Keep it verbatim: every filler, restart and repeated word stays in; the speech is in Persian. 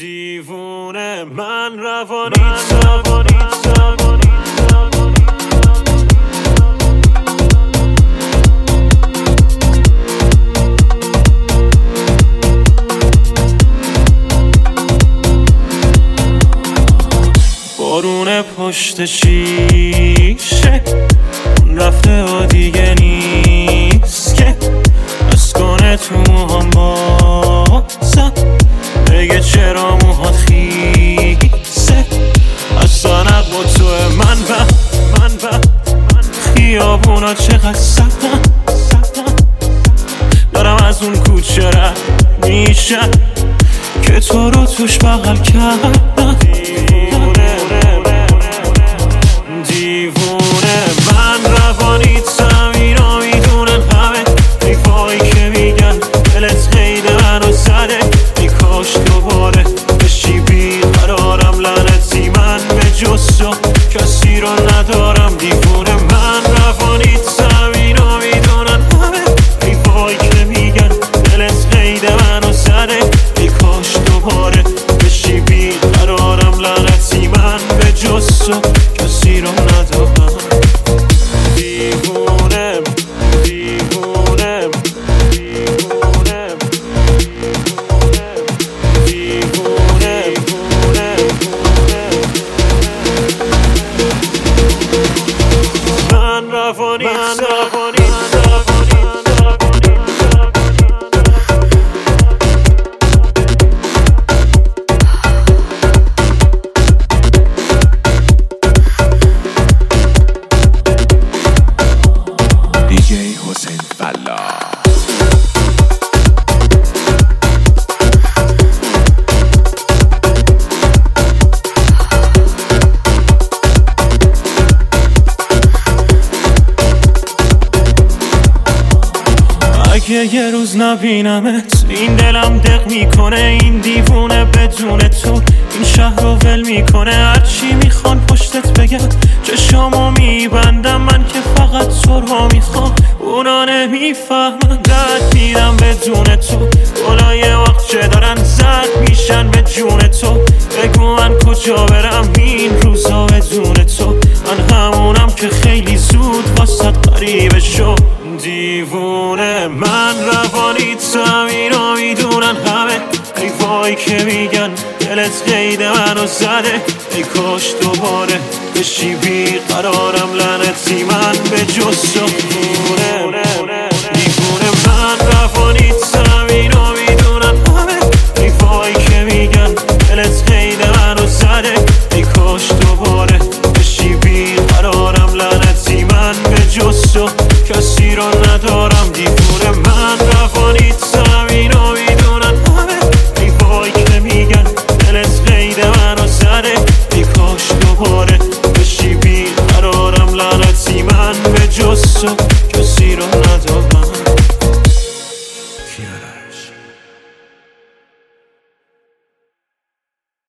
دیوونه من روانی روانی روانی بارون پشت شیشه رفته و دیگه نیست که بس کنه تو موهام بازم بگه چرا موهات خیسه اصلا نقل تو من و من و خیابونا چقدر سردن دارم از اون کوچه رد میشم که تو رو توش بغل کردم دیوونه من روانی تمینا میدونن همه حیفایی که میگن دلت خیلی منو زده ای کاش دوباره بشی بی قرارم لعنتی من به جز تو کسی رو ندارم دیوونه من روانی تمینا میدونن همه حیفایی که میگن دلت خیلی منو زده ای کاش دوباره بشی بی قرارم لعنتی من به جز تو کسی رو ندارم دیوونه دیوونه دیوونه دیوونه دیوونه من روانی من روانی اگه یه روز نبینمت این دلم دق میکنه این دیوونه بدون تو این شهر رو ول میکنه هرچی میخوان پشتت بگم چشامو میبندم من که فقط تو رو میخوام اونا نمیفهمن درد میرم بدون تو گلای وقت چه دارن زد میشن به جون تو بگو من کجا برم این روزا بدون تو من همونم که خیلی زود واسط غریبه شو دیوونه من روانی تمینا میدونن همه حیفایی که میگن دلت قید منو زده ای کاش دوباره بشی بی قرارم لعنتی من به جز تو دیوونه دیوونه من روانی تمینا میدونن همه حیفایی که میگن دلت قید منو زده ای کاش دوباره بشی بی قرارم لعنتی من به جز تو کسی رو ندارم